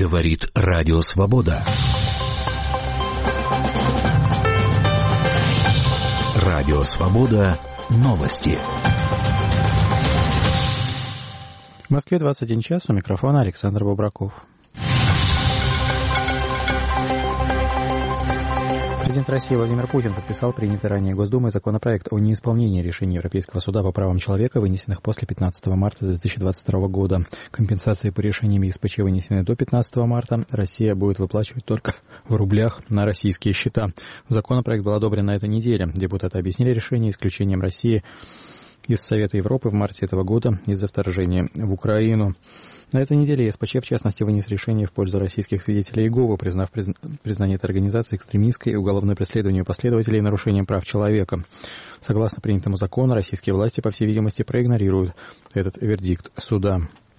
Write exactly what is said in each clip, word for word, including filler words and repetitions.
Говорит Радио Свобода. Радио Свобода. Новости. В Москве двадцать один час, у микрофона Александр Бобраков. Президент России Владимир Путин подписал принятый ранее Госдумой законопроект о неисполнении решений Европейского суда по правам человека, вынесенных после пятнадцатого марта две тысячи двадцать второго года. Компенсации по решениям ЕСПЧ, вынесенные до пятнадцатого марта, Россия будет выплачивать только в рублях на российские счета. Законопроект был одобрен на этой неделе. Депутаты объяснили решение исключением России из Совета Европы в марте этого года из-за вторжения в Украину. На этой неделе ЕСПЧ, в частности, вынес решение в пользу российских свидетелей Иеговы, признав призна... признание этой организации экстремистской и уголовное преследование последователей и нарушением прав человека. Согласно принятому закону, российские власти, по всей видимости, проигнорируют этот вердикт суда.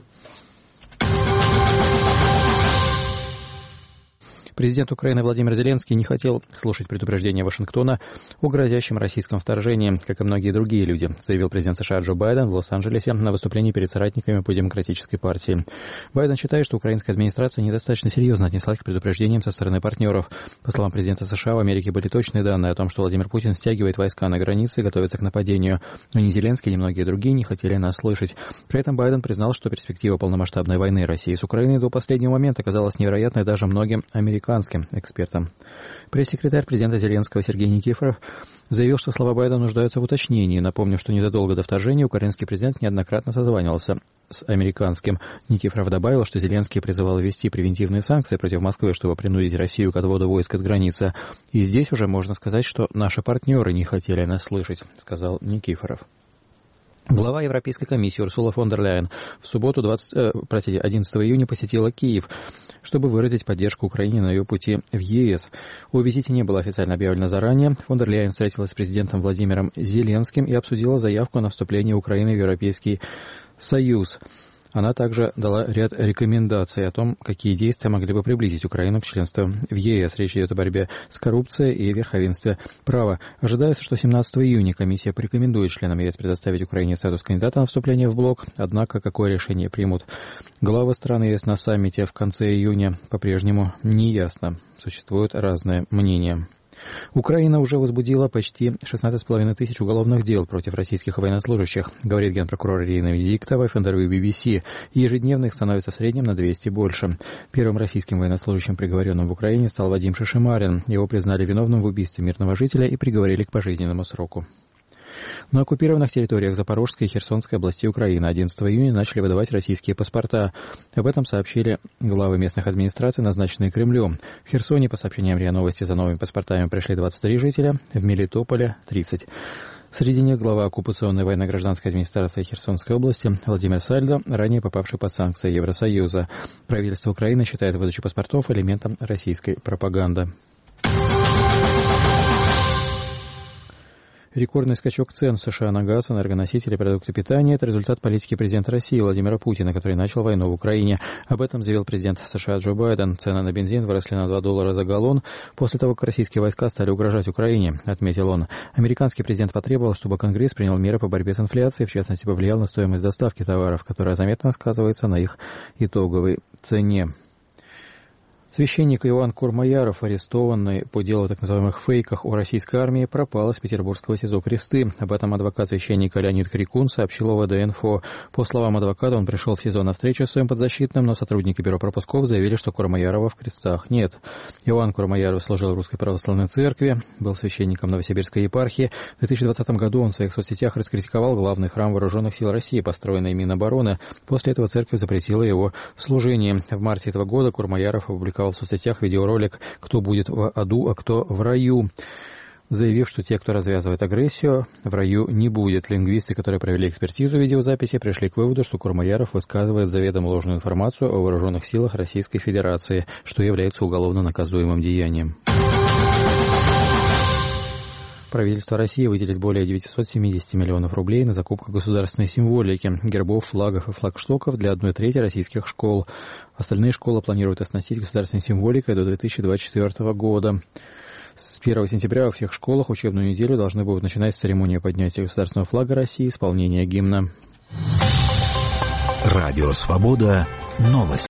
Президент Украины Владимир Зеленский не хотел слушать предупреждения Вашингтона о грозящем российском вторжении, как и многие другие люди, заявил президент США Джо Байден в Лос-Анджелесе на выступлении перед соратниками по Демократической партии. Байден считает, что украинская администрация недостаточно серьезно отнеслась к предупреждениям со стороны партнеров. По словам президента США, в Америке были точные данные о том, что Владимир Путин стягивает войска на границе и готовится к нападению. Но ни Зеленский, ни многие другие не хотели нас слышать. При этом Байден признал, что перспектива полномасштабной войны России с Украиной до последнего момента казалась невероятной даже многим американцам. Экспертам. Пресс-секретарь президента Зеленского Сергей Никифоров заявил, что слова Байдена нуждаются в уточнении. Напомню, что незадолго до вторжения украинский президент неоднократно созванивался с американским. Никифоров добавил, что Зеленский призывал ввести превентивные санкции против Москвы, чтобы принудить Россию к отводу войск от границы. И здесь уже можно сказать, что наши партнеры не хотели нас слышать, сказал Никифоров. Глава Европейской комиссии Урсула фон дер Ляйен в субботу двадцать, э, простите, одиннадцатого июня посетила Киев, чтобы выразить поддержку Украине на ее пути в ЕС. О визите не было официально объявлено заранее. Фон дер Ляйен встретилась с президентом Владимиром Зеленским и обсудила заявку на вступление Украины в Европейский Союз. Она также дала ряд рекомендаций о том, какие действия могли бы приблизить Украину к членству в ЕС. Речь идет о борьбе с коррупцией и верховенстве права. Ожидается, что семнадцатого июня комиссия порекомендует членам ЕС предоставить Украине статус кандидата на вступление в блок. Однако, какое решение примут главы стран ЕС на саммите в конце июня, по-прежнему не ясно. Существуют разные мнения. Украина уже возбудила почти шестнадцать с половиной тысяч уголовных дел против российских военнослужащих, говорит генпрокурор Ирина Венедиктова в интервью би би си. Ежедневно их становится в среднем на двести больше. Первым российским военнослужащим, приговоренным в Украине, стал Вадим Шишимарин. Его признали виновным в убийстве мирного жителя и приговорили к пожизненному сроку. На оккупированных территориях Запорожской и Херсонской областей Украины одиннадцатого июня начали выдавать российские паспорта. Об этом сообщили главы местных администраций, назначенные Кремлем. В Херсоне, по сообщениям РИА Новости, за новыми паспортами пришли двадцать три жителя, в Мелитополе – тридцать. Среди них глава оккупационной военно-гражданской администрации Херсонской области Владимир Сальдо, ранее попавший под санкции Евросоюза. Правительство Украины считает выдачу паспортов элементом российской пропаганды. Рекордный скачок цен в США на газ, энергоносители и продукты питания – это результат политики президента России Владимира Путина, который начал войну в Украине. Об этом заявил президент США Джо Байден. Цены на бензин выросли на два доллара за галлон после того, как российские войска стали угрожать Украине, отметил он. Американский президент потребовал, чтобы Конгресс принял меры по борьбе с инфляцией, в частности, повлиял на стоимость доставки товаров, которая заметно сказывается на их итоговой цене. Священник Иоанн Курмаяров, арестованный по делу о так называемых фейках о российской армии, пропал из петербургского СИЗО Кресты. Об этом адвокат священника Леонид Крикун сообщил о ВД-инфо. По словам адвоката, он пришел в СИЗО на встречу с своим подзащитным, но сотрудники бюро пропусков заявили, что Курмаярова в Крестах нет. Иоанн Курмаяров служил в Русской Православной Церкви, был священником Новосибирской епархии. В две тысячи двадцатом году он в своих соцсетях раскритиковал главный храм Вооруженных сил России, построенный Минобороны. После этого церковь запретила его служение. В марте этого года Курмаяров опубликовал в соцсетях видеоролик «Кто будет в аду, а кто в раю», заявив, что те, кто развязывает агрессию, в раю не будет. Лингвисты, которые провели экспертизу видеозаписи, пришли к выводу, что Курмаяров высказывает заведомо ложную информацию о вооруженных силах Российской Федерации, что является уголовно наказуемым деянием. Правительство России выделит более девятьсот семьдесят миллионов рублей на закупку государственной символики, гербов, флагов и флагштоков для одной трети российских школ. Остальные школы планируют оснастить государственной символикой до две тысячи двадцать четвёртого года. С первого сентября во всех школах учебную неделю должны будут начинать с церемонии поднятия государственного флага России и исполнения гимна. Радио «Свобода». Новости.